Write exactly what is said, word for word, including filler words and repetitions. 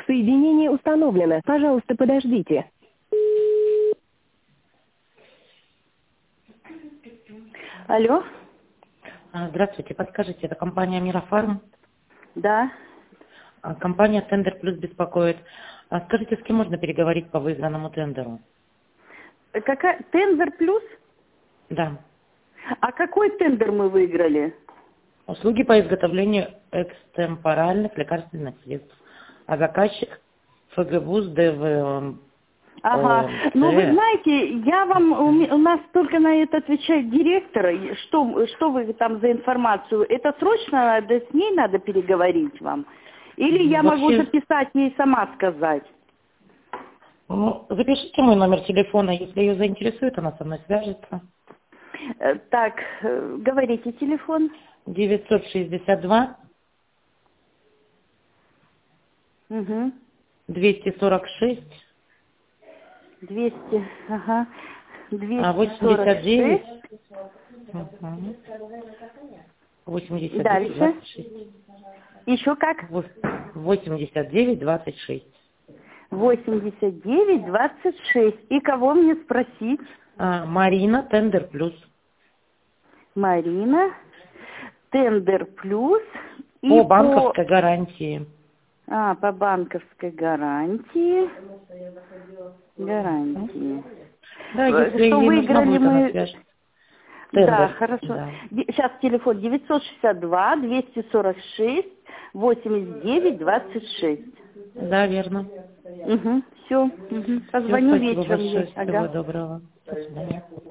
Соединение установлено. Пожалуйста, подождите. Алло? А, Здравствуйте, подскажите, это компания Мирофарм? Да. А, Компания Тендер Плюс беспокоит. А Скажите, с кем можно переговорить по выигранному тендеру? Какая? Тендер плюс? Да. А какой тендер мы выиграли? Услуги по изготовлению экстемпоральных лекарственных средств. А заказчик ФГВУЗ ДВ Ага. Ну, вы ОМЦ. знаете, я вам, у, ме- у нас только на это отвечает директор. И Что, что вы там за информацию? Это срочно надо, с ней надо переговорить вам? Или Ну, я могу Вообще, записать ей сама сказать? ну, запишите мой номер телефона, если ее заинтересует, она со мной свяжется. Э, Так, э, говорите телефон. девятьсот шестьдесят два Угу. двести сорок шесть двести, ага. двести сорок восемьдесят девять. шесть. Мгм. восемьдесят девять Дальше. двадцать шесть. Еще как? восемьдесят девять двадцать шесть. восемьдесят девять двадцать шесть. И кого мне спросить? А, Марина, Тендер Плюс. Марина. Тендер плюс. И По по... банковской гарантии. А, по банковской гарантии. Гарантии. Да, Э, если Что ей нужна выиграли будет, она мы... свяжется. Да, Тендер. хорошо. Да. Сейчас телефон девятьсот шестьдесят два двести сорок шесть восемьдесят девять двадцать шесть. Да, верно. Угу, все. Угу. Все, Позвоню спасибо вечером большое. ей. Всего Ага. доброго. До свидания.